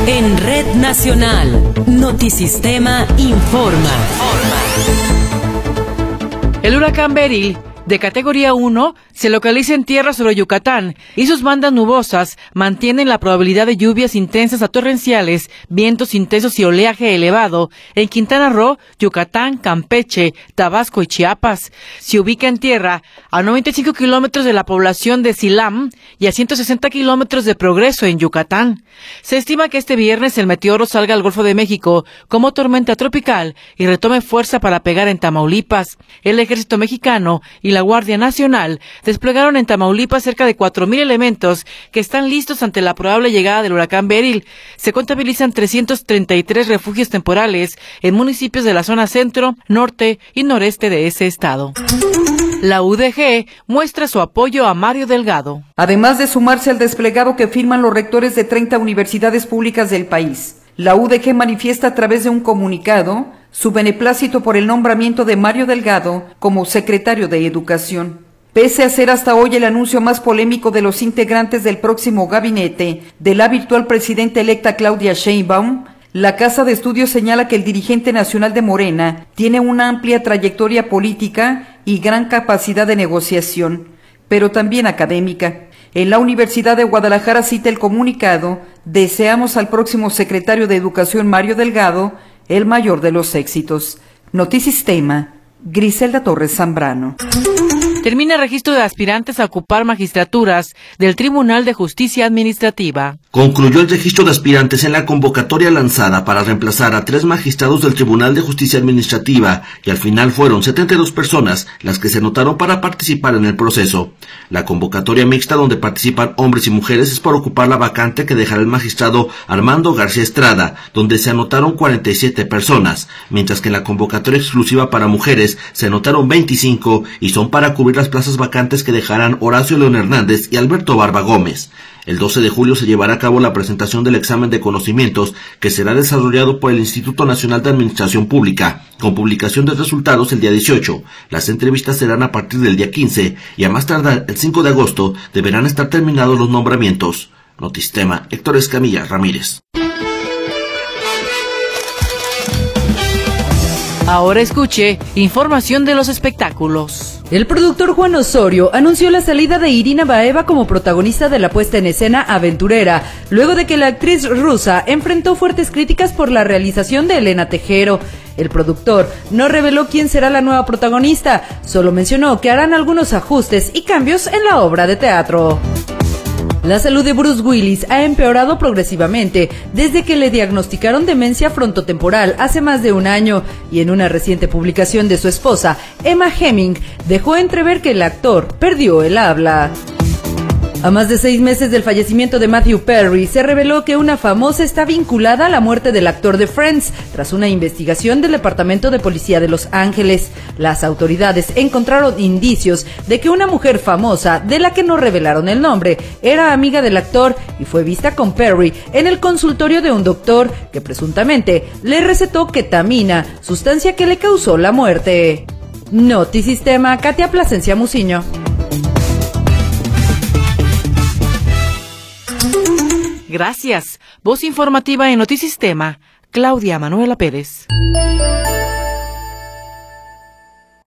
En Red Nacional, Notisistema informa. El huracán Beryl, de categoría 1, se localiza en tierra sobre Yucatán y sus bandas nubosas mantienen la probabilidad de lluvias intensas a torrenciales, vientos intensos y oleaje elevado en Quintana Roo, Yucatán, Campeche, Tabasco y Chiapas. Se ubica en tierra a 95 kilómetros de la población de Silam y a 160 kilómetros de Progreso en Yucatán. Se estima que este viernes el meteoro salga al Golfo de México como tormenta tropical y retome fuerza para pegar en Tamaulipas. El ejército mexicano y la Guardia Nacional desplegaron en Tamaulipas cerca de 4,000 elementos que están listos ante la probable llegada del huracán Beryl. Se contabilizan 333 refugios temporales en municipios de la zona centro, norte y noreste de ese estado. La UDG muestra su apoyo a Mario Delgado. Además de sumarse al desplegado que firman los rectores de 30 universidades públicas del país, la UDG manifiesta a través de un comunicado su beneplácito por el nombramiento de Mario Delgado como secretario de Educación. Pese a ser hasta hoy el anuncio más polémico de los integrantes del próximo gabinete de la virtual presidenta electa Claudia Sheinbaum, la Casa de Estudios señala que el dirigente nacional de Morena tiene una amplia trayectoria política y gran capacidad de negociación, pero también académica. En la Universidad de Guadalajara cita el comunicado: deseamos al próximo secretario de Educación Mario Delgado el mayor de los éxitos. Notisistema, Griselda Torres Zambrano. Termina el registro de aspirantes a ocupar magistraturas del Tribunal de Justicia Administrativa. Concluyó el registro de aspirantes en la convocatoria lanzada para reemplazar a 3 magistrados del Tribunal de Justicia Administrativa y al final fueron 72 personas las que se anotaron para participar en el proceso. La convocatoria mixta, donde participan hombres y mujeres, es para ocupar la vacante que dejará el magistrado Armando García Estrada, donde se anotaron 47 personas, mientras que en la convocatoria exclusiva para mujeres se anotaron 25 y son para cubrir las plazas vacantes que dejarán Horacio León Hernández y Alberto Barba Gómez. El 12 de julio se llevará a cabo la presentación del examen de conocimientos que será desarrollado por el Instituto Nacional de Administración Pública, con publicación de resultados el día 18. Las entrevistas serán a partir del día 15 y a más tardar el 5 de agosto deberán estar terminados los nombramientos. Notisistema, Héctor Escamilla Ramírez. Ahora escuche información de los espectáculos. El productor Juan Osorio anunció la salida de Irina Baeva como protagonista de la puesta en escena aventurera, luego de que la actriz rusa enfrentó fuertes críticas por la realización de Elena Tejero. El productor no reveló quién será la nueva protagonista, solo mencionó que harán algunos ajustes y cambios en la obra de teatro. La salud de Bruce Willis ha empeorado progresivamente desde que le diagnosticaron demencia frontotemporal hace más de un año, y en una reciente publicación de su esposa, Emma Heming, dejó entrever que el actor perdió el habla. A más de 6 meses del fallecimiento de Matthew Perry, se reveló que una famosa está vinculada a la muerte del actor de Friends, tras una investigación del Departamento de Policía de Los Ángeles. Las autoridades encontraron indicios de que una mujer famosa, de la que no revelaron el nombre, era amiga del actor y fue vista con Perry en el consultorio de un doctor que presuntamente le recetó ketamina, sustancia que le causó la muerte. Notisistema, Katia Plasencia Muciño. Gracias. Voz informativa en Notisistema, Claudia Manuela Pérez.